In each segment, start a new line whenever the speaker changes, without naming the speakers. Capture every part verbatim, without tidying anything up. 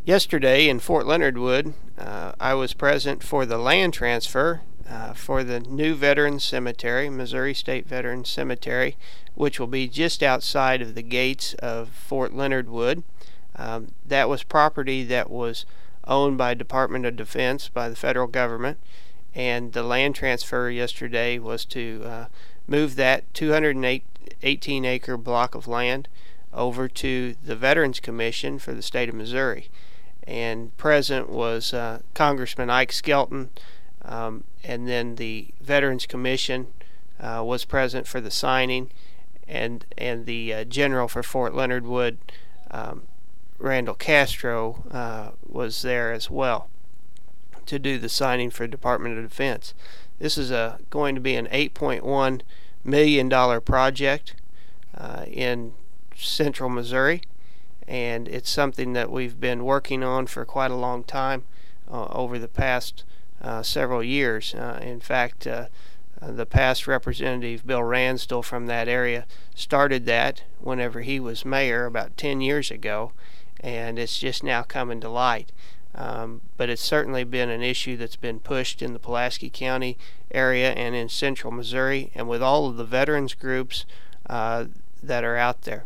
Yesterday in Fort Leonard Wood, uh, I was present for the land transfer uh, for the new Veterans Cemetery, Missouri State Veterans Cemetery, which will be just outside of the gates of Fort Leonard Wood. Um, that was property that was owned by Department of Defense, by the federal government, and the land transfer yesterday was to uh, move that two hundred eighteen acre block of land over to the Veterans Commission for the state of Missouri. And present was uh, Congressman Ike Skelton, um, and then the Veterans Commission uh, was present for the signing, and and the uh, General for Fort Leonard Wood, um, Randall Castro, uh, was there as well to do the signing for Department of Defense. This is a, going to be an eight point one million dollars project uh, in central Missouri, and it's something that we've been working on for quite a long time uh, over the past uh, several years. Uh, in fact, uh, uh, the past representative, Bill Ransdell, from that area started that whenever he was mayor about ten years ago, and it's just now coming to light. Um, but it's certainly been an issue that's been pushed in the Pulaski County area and in central Missouri, and with all of the veterans groups uh, that are out there.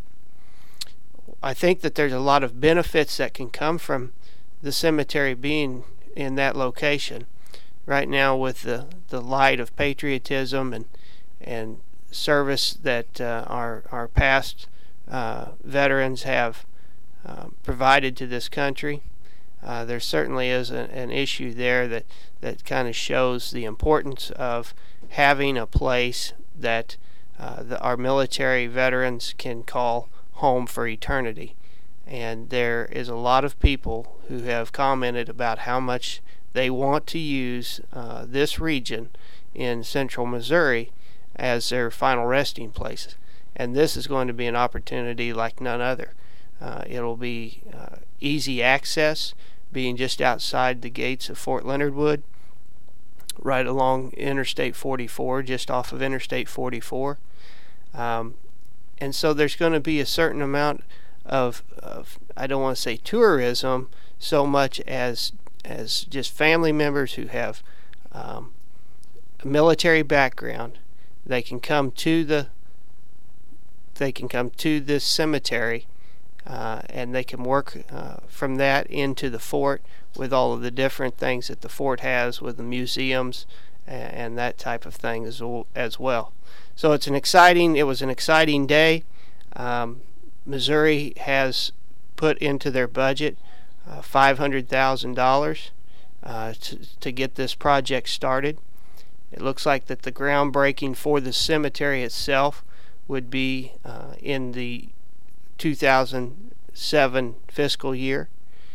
I think that there's a lot of benefits that can come from the cemetery being in that location. Right now, with the, the light of patriotism and and service that uh, our our past uh, veterans have uh, provided to this country, uh, there certainly is a, an issue there that that kind of shows the importance of having a place that uh, the, our military veterans can call home for eternity. And there is a lot of people who have commented about how much they want to use uh, this region in central Missouri as their final resting places, and this is going to be an opportunity like none other. Uh, it'll be uh, easy access, being just outside the gates of Fort Leonard Wood, right along Interstate forty-four, just off of Interstate forty-four. Um, And so there's going to be a certain amount of, of I don't want to say tourism so much as as just family members who have um, a military background. They can come to the they can come to this cemetery, uh, and they can work uh, from that into the fort with all of the different things that the fort has, with the museums and, and that type of thing as as well. So it's an exciting. It was an exciting day. Um, Missouri has put into their budget uh, five hundred thousand dollars uh, to to get this project started. It looks like that the groundbreaking for the cemetery itself would be uh, in the two thousand seven fiscal year,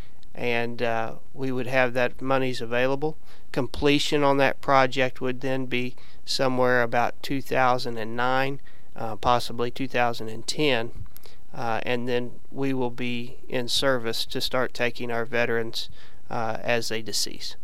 and uh, we would have that monies available. Completion on that project would then be somewhere about two thousand nine, uh, possibly two thousand ten, uh, and then we will be in service to start taking our veterans uh, as they decease.